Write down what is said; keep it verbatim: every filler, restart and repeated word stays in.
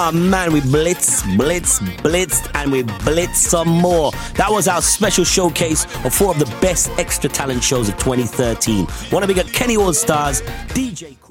Ah, man, we blitz, blitz, blitzed, and we blitz some more. That was our special showcase of four of the best extra talent shows of twenty thirteen. Want to big up Kenny All Stars, D J Cool.